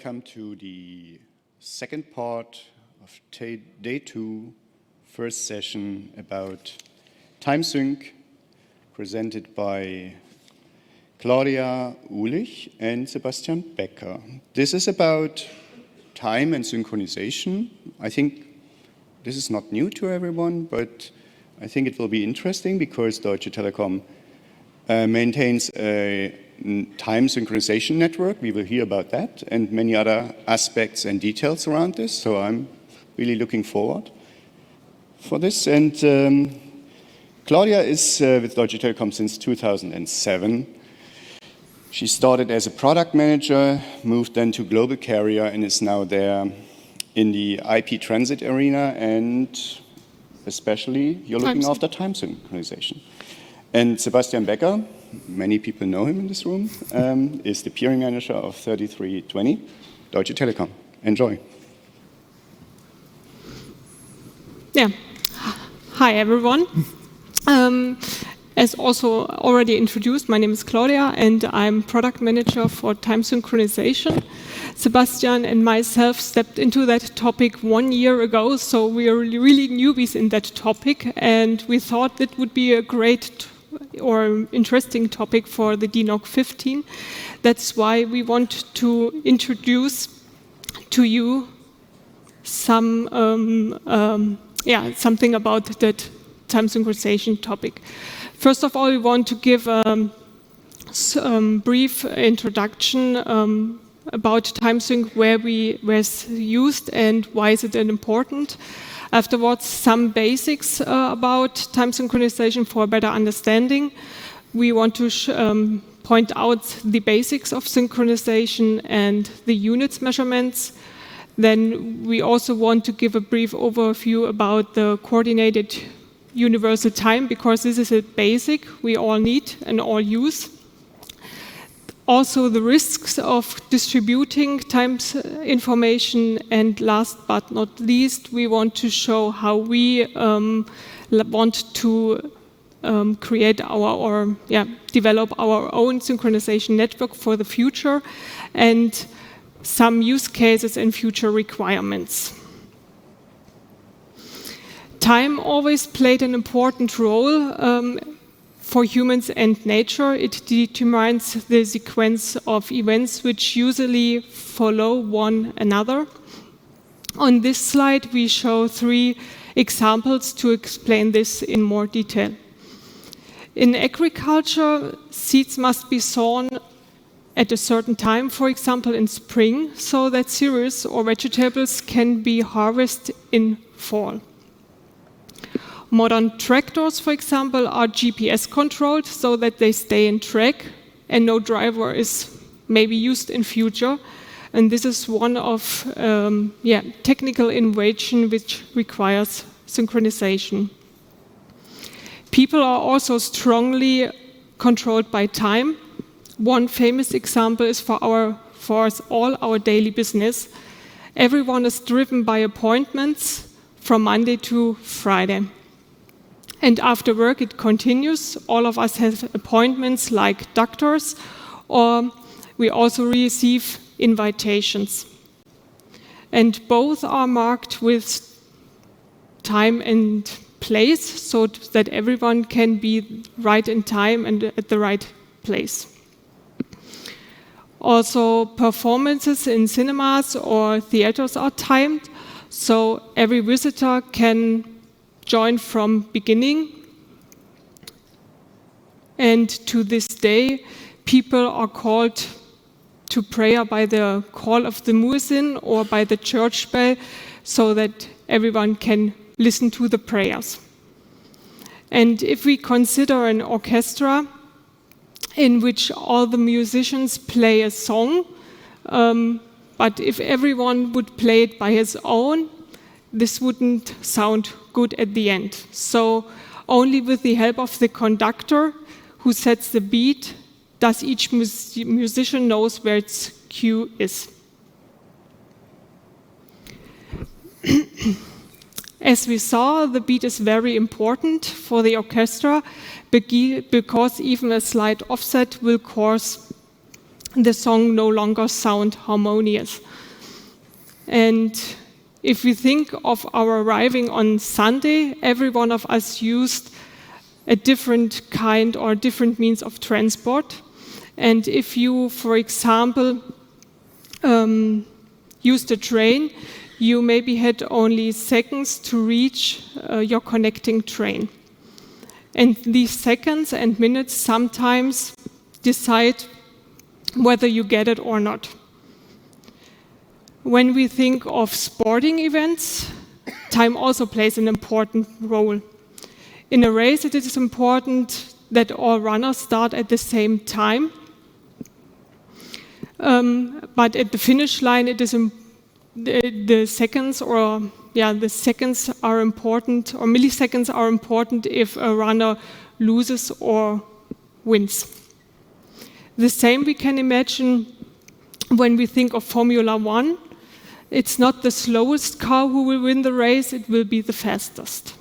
welcome to the second part of day 2, first session about TimeSync, presented by Claudia Uhlich and Sebastian Becker. This is about time and synchronization. I think this is not new to everyone, but I think it will be interesting because Deutsche Telekom maintains a time synchronization network. We will hear about that and many other aspects and details around this. So I'm really looking forward for this. And Claudia is with Deutsche Telekom since 2007. She started as a product manager, moved then to global carrier, and is now there in the IP transit arena, and especially you're looking after time synchronization. And Sebastian Becker, many people know him in this room, is the peering manager of 3320 Deutsche Telekom. Enjoy. Yeah. Hi, everyone. As also already introduced, my name is Claudia, and I'm product manager for time synchronization. Sebastian and myself stepped into that topic 1 year ago, so we are really newbies in that topic, and we thought that would be a great or interesting topic for the DNOG 15. That's why we want to introduce to you some something about that time synchronization topic. First of all, we want to give a brief introduction about TimeSync, where it's used and why is it important. Afterwards, some basics about time synchronization for a better understanding. We want to point out the basics of synchronization and the units measurements. Then we also want to give a brief overview about the coordinated universal time, because this is a basic we all need and all use. Also the risks of distributing time information, and last but not least, we want to show how we want to create develop our own synchronization network for the future, and some use cases and future requirements. Time always played an important role for humans and nature. It determines the sequence of events which usually follow one another. On this slide, we show 3 examples to explain this in more detail. In agriculture, seeds must be sown at a certain time, for example in spring, so that cereals or vegetables can be harvested in fall. Modern tractors, for example, are GPS controlled so that they stay in track and no driver is maybe used in future. And this is one of technical innovation which requires synchronization. People are also strongly controlled by time. One famous example is for us all our daily business. Everyone is driven by appointments from Monday to Friday. And after work, it continues. All of us have appointments like doctors, or we also receive invitations. And both are marked with time and place, so that everyone can be right in time and at the right place. Also, performances in cinemas or theaters are timed, so every visitor can join from beginning. And to this day, people are called to prayer by the call of the muezzin or by the church bell, so that everyone can listen to the prayers. And if we consider an orchestra in which all the musicians play a song, but if everyone would play it by his own, this wouldn't sound good at the end. So only with the help of the conductor who sets the beat does each musician knows where its cue is. As we saw, the beat is very important for the orchestra because even a slight offset will cause the song no longer sound harmonious. And if we think of our arriving on Sunday, every one of us used a different kind or different means of transport. And if you, for example, used a train, you maybe had only seconds to reach your connecting train. And these seconds and minutes sometimes decide whether you get it or not. When we think of sporting events, time also plays an important role. In a race, it is important that all runners start at the same time. But at the finish line, it is the seconds the seconds are important, or milliseconds are important if a runner loses or wins. The same we can imagine when we think of Formula One. It's not the slowest car who will win the race, it will be the fastest.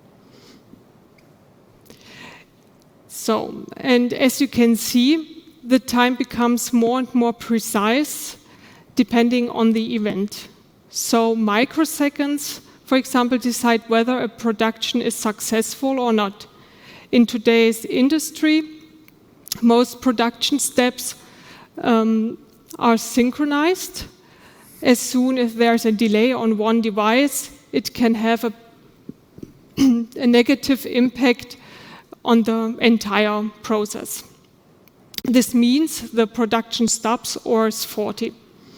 So, and as you can see, the time becomes more and more precise depending on the event. So microseconds, for example, decide whether a production is successful or not. In today's industry, most production steps are synchronized. As soon as there's a delay on one device, it can have a negative impact on the entire process. This means the production stops or is faulty.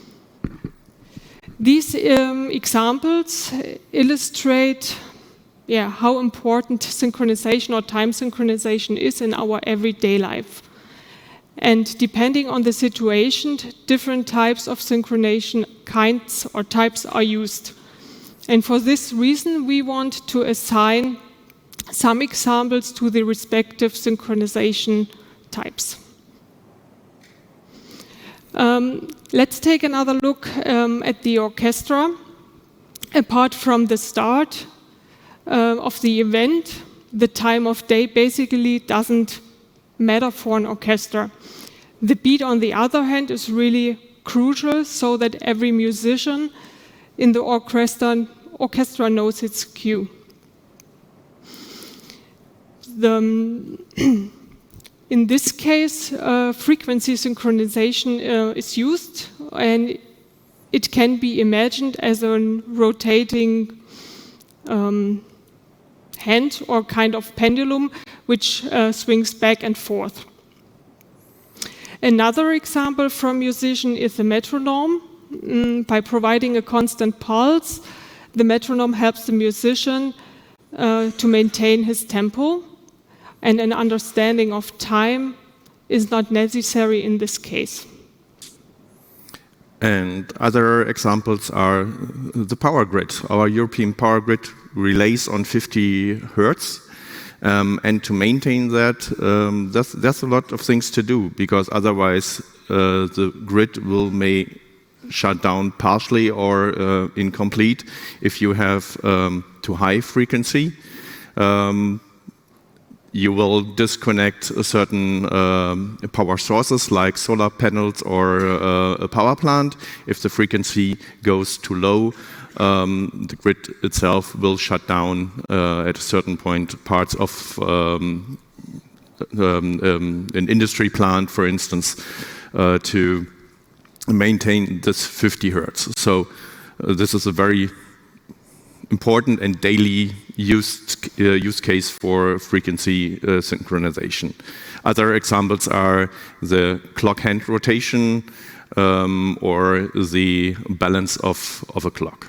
These examples illustrate how important synchronization or time synchronization is in our everyday life. And depending on the situation, different types of synchronization kinds or types are used. And for this reason, we want to assign some examples to the respective synchronization types. Let's take another look at the orchestra. Apart from the start of the event, the time of day basically doesn't matter for an orchestra. The beat, on the other hand, is really crucial so that every musician in the orchestra knows its cue. In this case, frequency synchronization is used, and it can be imagined as a rotating hand or kind of pendulum which swings back and forth. Another example from musician is the metronome. By providing a constant pulse, the metronome helps the musician to maintain his tempo, and an understanding of time is not necessary in this case. And other examples are the power grid. Our European power grid relays on 50 hertz. And to maintain that, there's a lot of things to do, because otherwise the grid may shut down partially or incomplete if you have too high frequency. You will disconnect certain power sources like solar panels or a power plant. If the frequency goes too low, the grid itself will shut down at a certain point. Parts of an industry plant, for instance, to maintain this 50 hertz. So this is a very important and daily use case for frequency synchronization. Other examples are the clock hand rotation or the balance of a clock.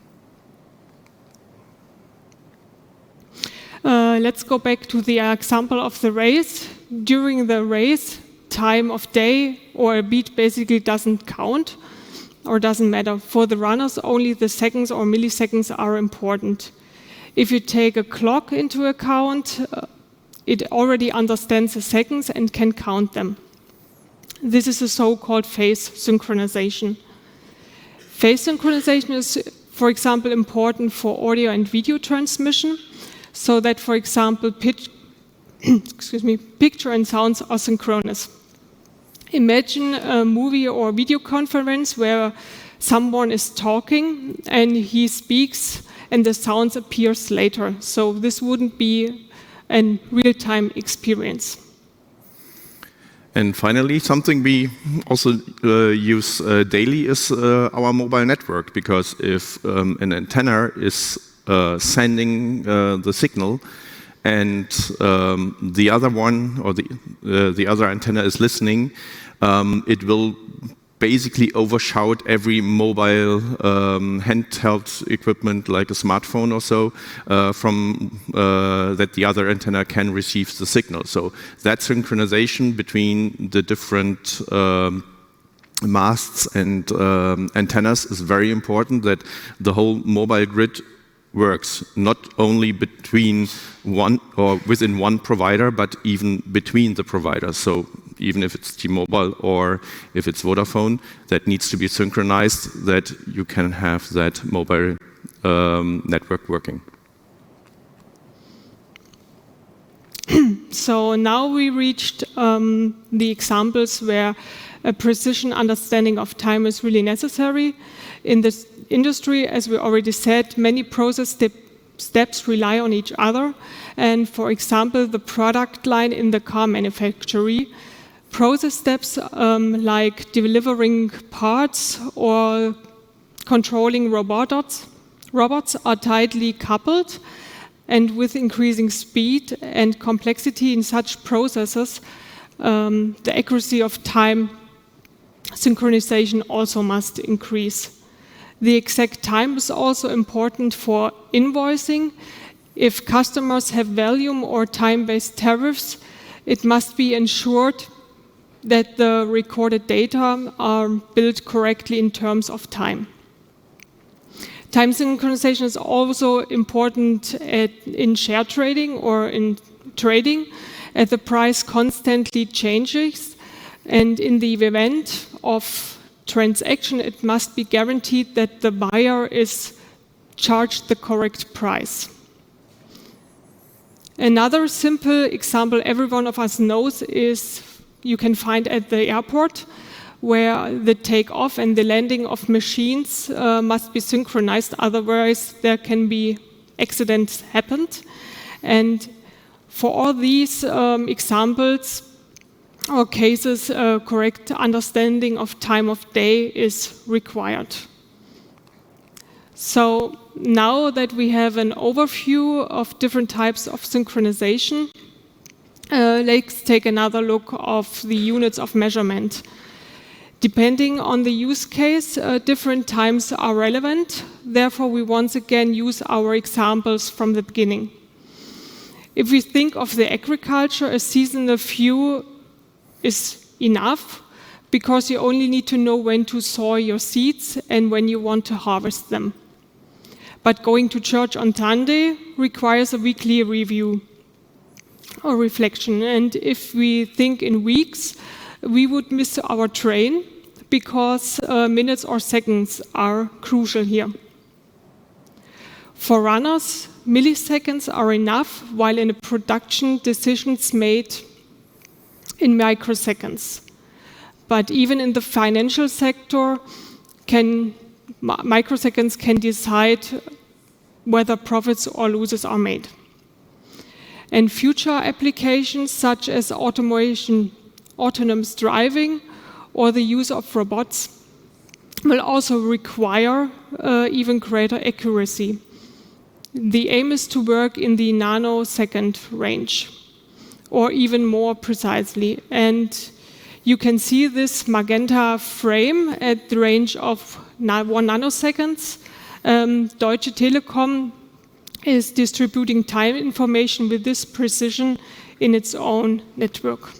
Let's go back to the example of the race. During the race, time of day or a beat basically doesn't count or doesn't matter. For the runners, only the seconds or milliseconds are important. If you take a clock into account, it already understands the seconds and can count them. This is a so-called phase synchronization. Phase synchronization is, for example, important for audio and video transmission, so that, for example, picture and sounds are synchronous. Imagine a movie or video conference where someone is talking and he speaks and the sounds appears later. So this wouldn't be a real-time experience. And finally, something we also use daily is our mobile network, because if an antenna is sending the signal and the other one or the other antenna is listening, it will basically overshout every mobile handheld equipment like a smartphone or so from that the other antenna can receive the signal. So that synchronization between the different masts and antennas is very important, that the whole mobile grid works not only between one or within one provider, but even between the providers. So even if it's T-Mobile or if it's Vodafone, that needs to be synchronized, that you can have that mobile network working. So now we reached the examples where a precision understanding of time is really necessary. In this industry, as we already said, many process steps rely on each other. And for example, the product line in the car manufacturing, process steps like delivering parts or controlling robots are tightly coupled, and with increasing speed and complexity in such processes, the accuracy of time synchronization also must increase. The exact time is also important for invoicing. If customers have volume or time-based tariffs, it must be ensured that the recorded data are billed correctly in terms of time. Time synchronization is also important in share trading or in trading, as the price constantly changes, and in the event of transaction, it must be guaranteed that the buyer is charged the correct price. Another simple example every one of us knows is you can find at the airport, where the takeoff and the landing of machines must be synchronized, otherwise there can be accidents happened. And for all these examples or cases, a correct understanding of time of day is required. So now that we have an overview of different types of synchronization, let's take another look of the units of measurement. Depending on the use case, different times are relevant. Therefore, we once again use our examples from the beginning. If we think of the agriculture, a seasonal view is enough, because you only need to know when to sow your seeds and when you want to harvest them. But going to church on Sunday requires a weekly review or reflection. And if we think in weeks, we would miss our train, because minutes or seconds are crucial here. For runners, milliseconds are enough, while in a production, decisions made in microseconds. But even in the financial sector, microseconds can decide whether profits or losses are made. And future applications such as automation, autonomous driving, or the use of robots will also require even greater accuracy. The aim is to work in the nanosecond range, or even more precisely. And you can see this magenta frame at the range of 1 nanoseconds. Deutsche Telekom is distributing time information with this precision in its own network.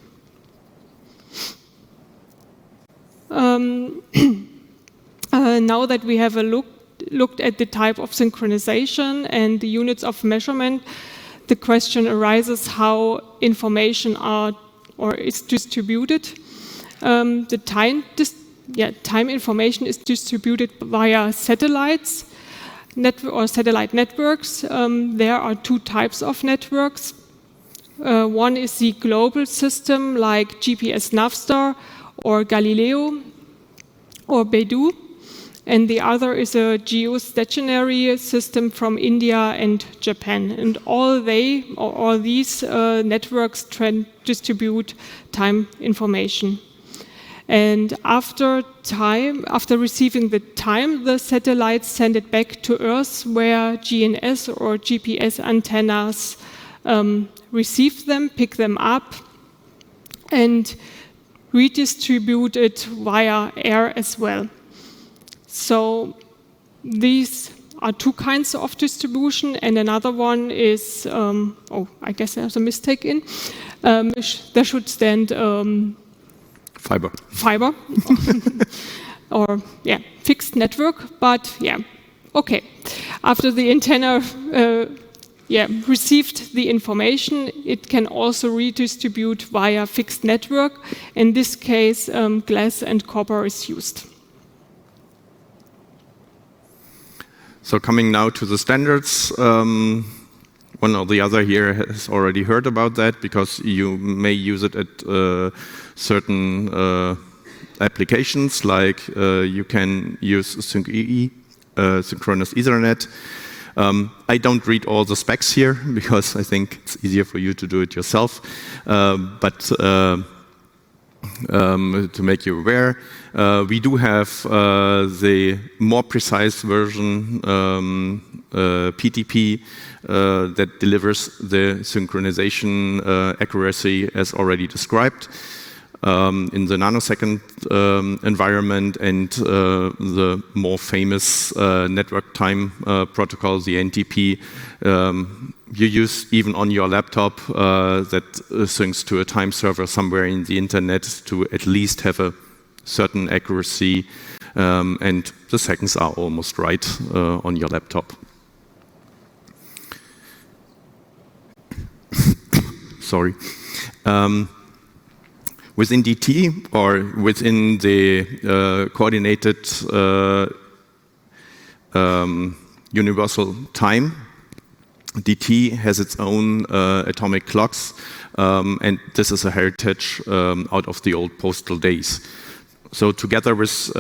Now that we have looked at the type of synchronization and the units of measurement, the question arises how information is distributed. The time information is distributed via satellites or satellite networks. There are two types of networks. One is the global system like GPS Navstar or Galileo or Beidou. and the other is a geostationary system from India and Japan. And all these networks distribute time information. And after receiving the time, the satellites send it back to Earth, where GNS or GPS antennas receive them, pick them up, and redistribute it via air as well. So these are two kinds of distribution, and another one is, I guess there's a mistake in, there should stand Fiber. Fiber, or fixed network, but okay. After the antenna received the information, it can also redistribute via fixed network. In this case, glass and copper is used. So coming now to the standards, one or the other here has already heard about that, because you may use it at certain applications, like you can use SyncEE, synchronous Ethernet. I don't read all the specs here, because I think it's easier for you to do it yourself. But to make you aware, we do have the more precise version, PTP, that delivers the synchronization accuracy as already described in the nanosecond environment, and the more famous network time protocol, the NTP, you use even on your laptop, that syncs to a time server somewhere in the internet to at least have a certain accuracy, and the seconds are almost right on your laptop. Sorry. Within DT, or within the coordinated universal time, DT has its own atomic clocks, and this is a heritage out of the old postal days. So together with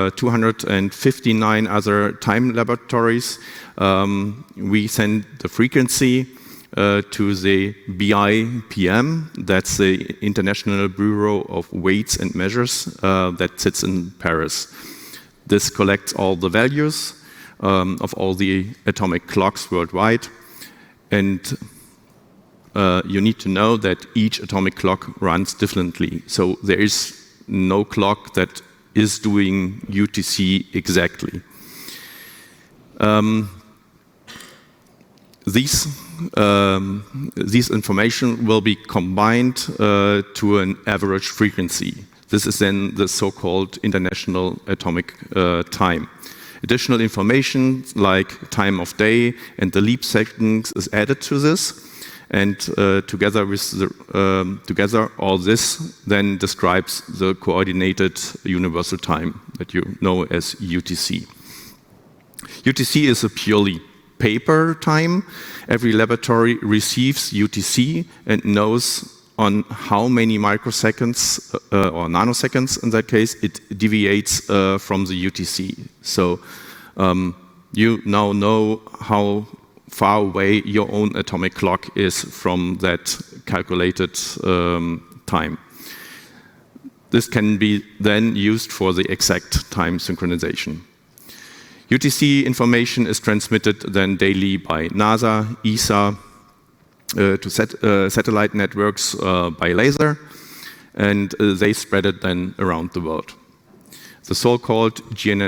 259 other time laboratories, we send the frequency to the BIPM, that's the International Bureau of Weights and Measures, that sits in Paris. This collects all the values of all the atomic clocks worldwide, and you need to know that each atomic clock runs differently. So there is no clock that is doing UTC exactly. These information will be combined to an average frequency. This is then the so-called international atomic time. Additional information like time of day and the leap seconds is added to this, and together all this then describes the coordinated universal time that you know as UTC. UTC is a purely paper time. Every laboratory receives UTC and knows on how many microseconds or nanoseconds in that case it deviates from the UTC. So you now know how far away your own atomic clock is from that calculated time. This can be then used for the exact time synchronization. UTC information is transmitted then daily by NASA, ESA, to satellite networks by laser, and they spread it then around the world. The so-called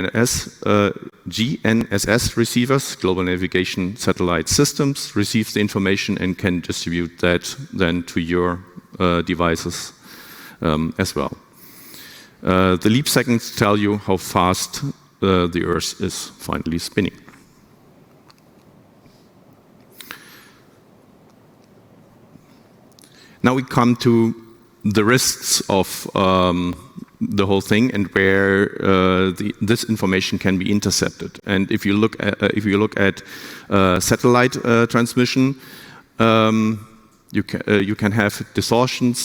GNSS receivers, Global Navigation Satellite Systems, receive the information and can distribute that then to your devices as well. The leap seconds tell you how fast the Earth is finally spinning. Now we come to the risks of the whole thing and where this information can be intercepted. And if you look at satellite transmission, you can have distortions.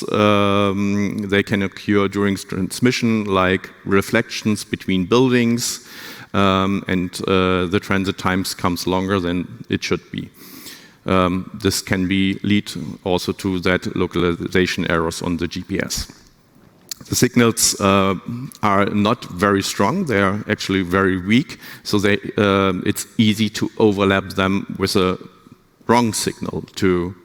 They can occur during transmission, like reflections between buildings. and the transit times comes longer than it should be. This can lead also to that localization errors on the GPS. The signals are not very strong, they are actually very weak, so it's easy to overlap them with a wrong signal to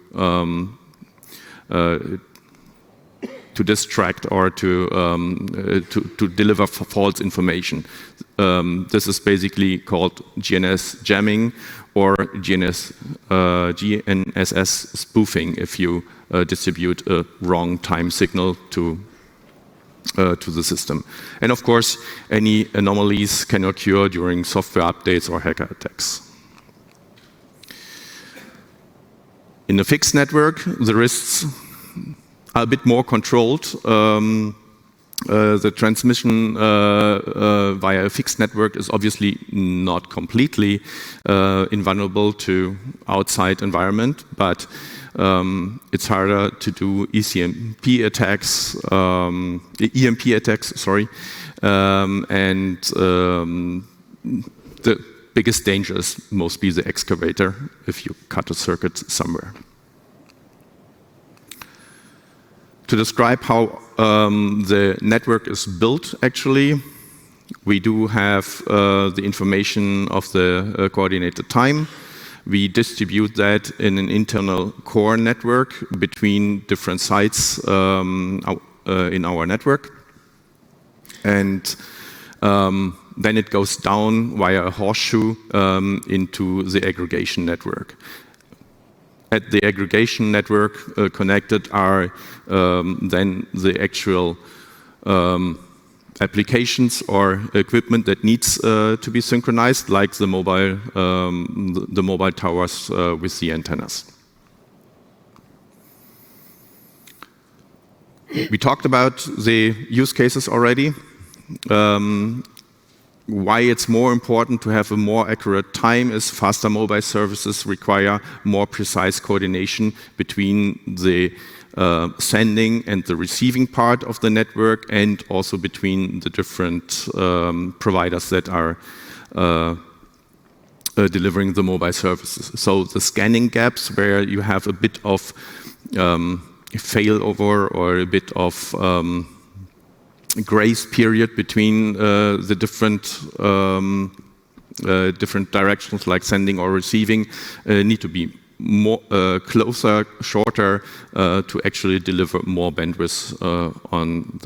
distract or to deliver false information. This is basically called GNS jamming or GNSS spoofing if you distribute a wrong time signal to the system. And of course, any anomalies can occur during software updates or hacker attacks. In a fixed network, the risks are a bit more controlled. The transmission via a fixed network is obviously not completely invulnerable to outside environment, but it's harder to do EMP attacks, and the biggest danger is mostly the excavator if you cut a circuit somewhere. To describe how the network is built, actually, we do have the information of the coordinated time. We distribute that in an internal core network between different sites in our network. And then it goes down via a horseshoe into the aggregation network. At the aggregation network connected are then the actual applications or equipment that needs to be synchronized, like the mobile towers with the antennas. We talked about the use cases already. Why it's more important to have a more accurate time is faster mobile services require more precise coordination between the sending and the receiving part of the network, and also between the different providers that are delivering the mobile services. So the scanning gaps, where you have a bit of failover or a bit of grace period between the different directions, like sending or receiving, need to be more closer, shorter, to actually deliver more bandwidth on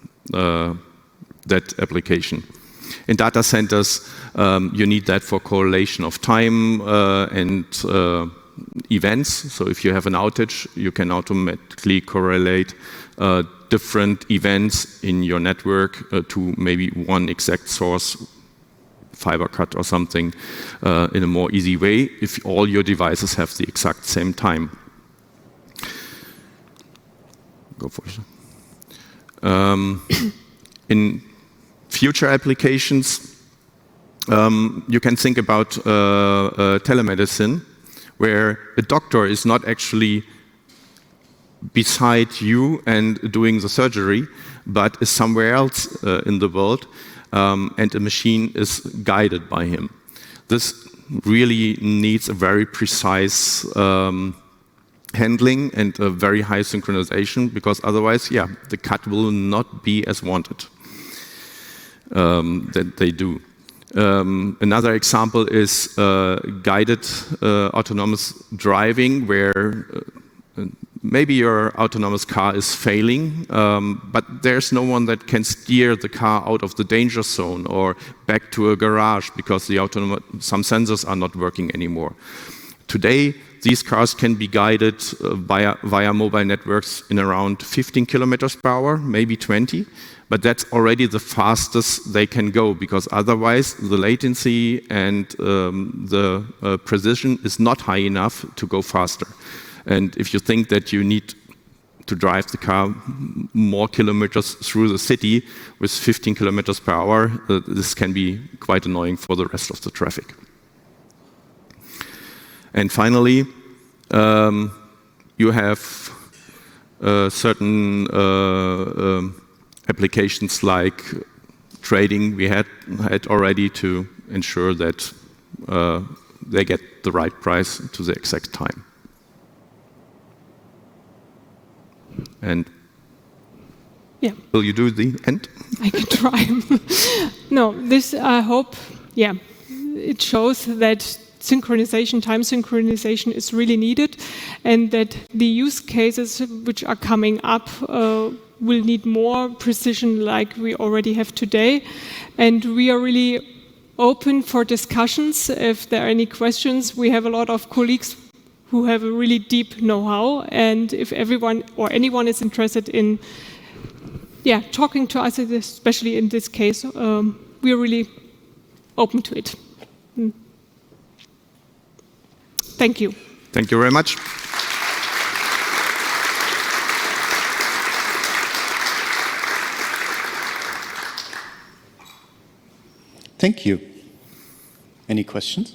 that application. In data centers, you need that for correlation of time and events. So if you have an outage, you can automatically correlate different events in your network to maybe one exact source, fiber cut or something, in a more easy way if all your devices have the exact same time. Go for it. In future applications, you can think about telemedicine, where a doctor is not actually beside you and doing the surgery, but is somewhere else in the world, and a machine is guided by him. This really needs a very precise handling and a very high synchronization, because otherwise, the cut will not be as wanted that they do. Another example is guided autonomous driving, where maybe your autonomous car is failing, but there's no one that can steer the car out of the danger zone or back to a garage because some sensors are not working anymore. Today, these cars can be guided via mobile networks in around 15 kilometers per hour, maybe 20, but that's already the fastest they can go, because otherwise the latency and the precision is not high enough to go faster. And if you think that you need to drive the car more kilometers through the city with 15 kilometers per hour, this can be quite annoying for the rest of the traffic. And finally, you have certain applications like trading we had already to ensure that they get the right price to the exact time. And Yeah. will you do the end? I can try. No, this, I hope, yeah, it shows that synchronization, time synchronization is really needed, and that the use cases which are coming up will need more precision like we already have today. And we are really open for discussions. If there are any questions, we have a lot of colleagues who have a really deep know-how, and if everyone or anyone is interested in talking to us, especially in this case, we are really open to it. Thank you. Thank you very much. Thank you. Any questions?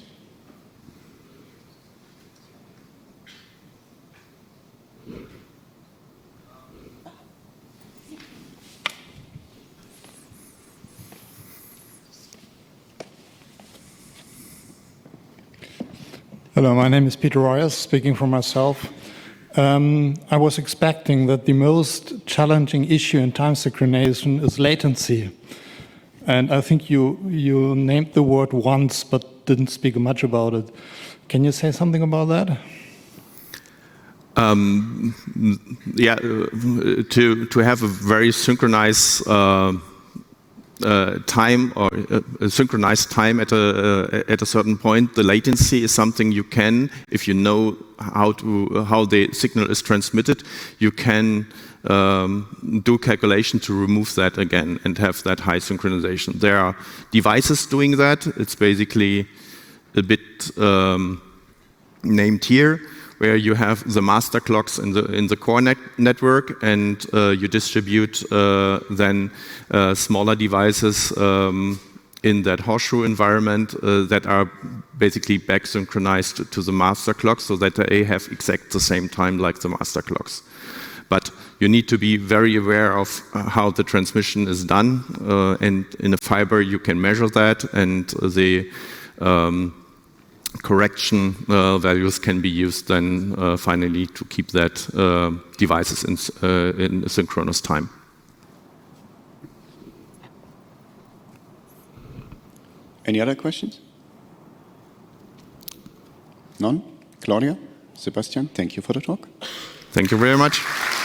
Hello, my name is Peter Royers, speaking for myself. I was expecting that the most challenging issue in time synchronization is latency. And I think you named the word once, but didn't speak much about it. Can you say something about that? To have a very synchronized time or a synchronized time at a certain point, the latency is something you can, if you know how the signal is transmitted, you can do calculation to remove that again and have that high synchronization. There are devices doing that. It's basically a bit named here, where you have the master clocks in the core network, and you distribute then smaller devices in that horseshoe environment that are basically back synchronized to the master clock, so that they have exact the same time like the master clocks. But you need to be very aware of how the transmission is done, and in a fiber you can measure that, and the correction values can be used then finally to keep that devices in synchronous time. Any other questions? None? Claudia? Sebastian, thank you for the talk. Thank you very much.